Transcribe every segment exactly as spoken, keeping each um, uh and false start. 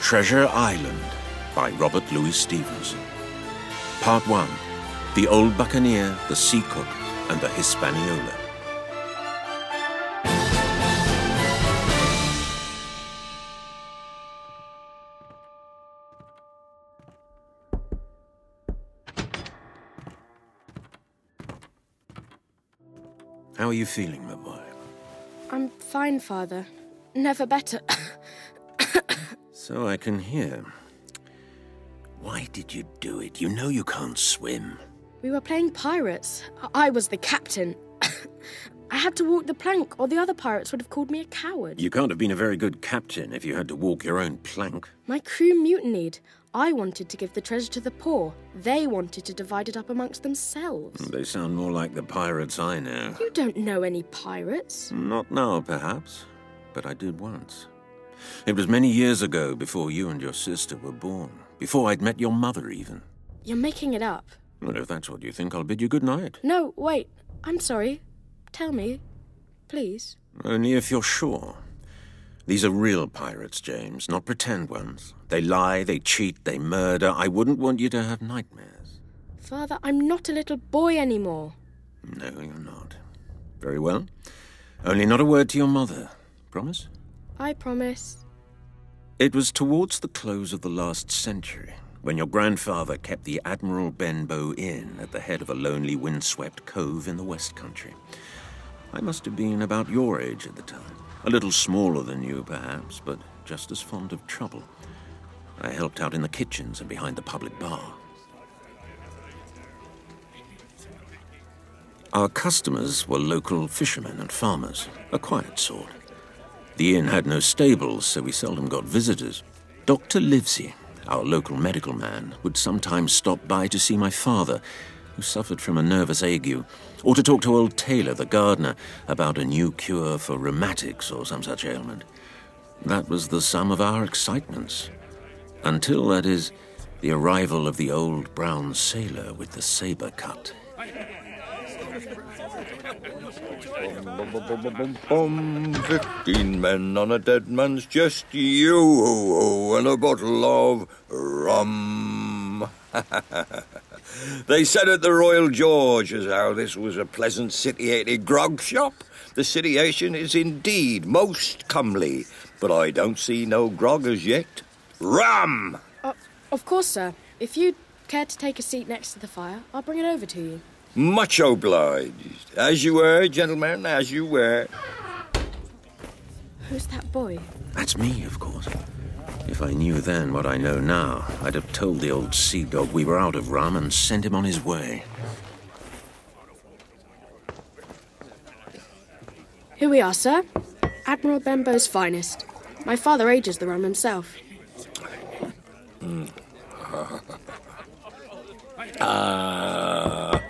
Treasure Island by Robert Louis Stevenson. Part one. The Old Buccaneer, the Sea Cook, and the Hispaniola. How are you feeling, my boy? I'm fine, Father. Never better. So I can hear. Why did you do it? You know you can't swim. We were playing pirates. I was the captain. I had to walk the plank, or the other pirates would have called me a coward. You can't have been a very good captain if you had to walk your own plank. My crew mutinied. I wanted to give the treasure to the poor. They wanted to divide it up amongst themselves. They sound more like the pirates I know. You don't know any pirates. Not now, perhaps, but I did once. It was many years ago, before you and your sister were born. Before I'd met your mother, even. You're making it up. Well, if that's what you think, I'll bid you good night. No, wait. I'm sorry. Tell me, please. Only if you're sure. These are real pirates, James, not pretend ones. They lie, they cheat, they murder. I wouldn't want you to have nightmares. Father, I'm not a little boy anymore. No, you're not. Very well. Only not a word to your mother. Promise? I promise. It was towards the close of the last century, when your grandfather kept the Admiral Benbow Inn at the head of a lonely, windswept cove in the West Country. I must have been about your age at the time. A little smaller than you, perhaps, but just as fond of trouble. I helped out in the kitchens and behind the public bar. Our customers were local fishermen and farmers, a quiet sort. The inn had no stables, so we seldom got visitors. Doctor Livesey, our local medical man, would sometimes stop by to see my father, who suffered from a nervous ague, or to talk to old Taylor, the gardener, about a new cure for rheumatics or some such ailment. That was the sum of our excitements. Until, that is, the arrival of the old brown sailor with the saber cut. Bum, bum, bum, bum, bum, Fifteen men on a dead man's chest, yo-ho-ho, and a bottle of rum. They said at the Royal George as how this was a pleasant citiated grog shop. The situation is indeed most comely, but I don't see no grog as yet. Rum! Uh, of course, sir. If you'd care to take a seat next to the fire, I'll bring it over to you. Much obliged. As you were, gentlemen, as you were. Who's that boy? That's me, of course. If I knew then what I know now, I'd have told the old sea dog we were out of rum and sent him on his way. Here we are, sir. Admiral Benbow's finest. My father ages the rum himself. Mm. Ah...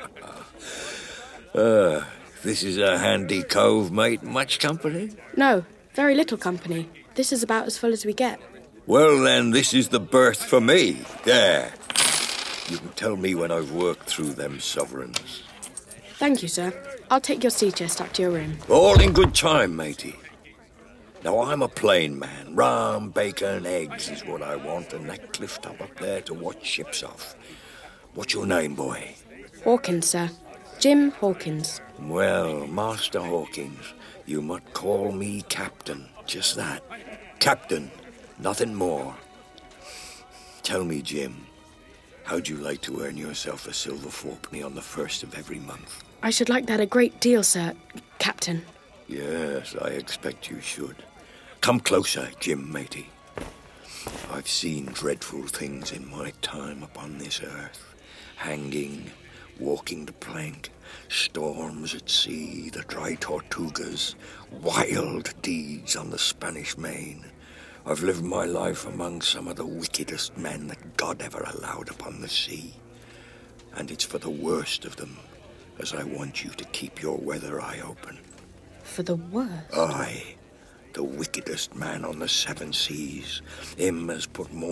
Uh, this is a handy cove, mate. Much company? No, very little company. This is about as full as we get. Well, then, this is the berth for me. There. You can tell me when I've worked through them sovereigns. Thank you, sir. I'll take your sea chest up to your room. All in good time, matey. Now, I'm a plain man. Rum, bacon, eggs is what I want, and that cliff top up there to watch ships off. What's your name, boy? Hawkins, sir. Jim Hawkins. Well, Master Hawkins, you might call me Captain. Just that. Captain. Nothing more. Tell me, Jim, how'd you like to earn yourself a silver fourpenny on the first of every month? I should like that a great deal, sir, Captain. Yes, I expect you should. Come closer, Jim, matey. I've seen dreadful things in my time upon this earth. Hanging, walking the plank, storms at sea, the dry Tortugas, wild deeds on the Spanish Main. I've lived my life among some of the wickedest men that God ever allowed upon the sea. And it's for the worst of them, as I want you to keep your weather eye open. For the worst? Aye, the wickedest man on the seven seas. Him has put more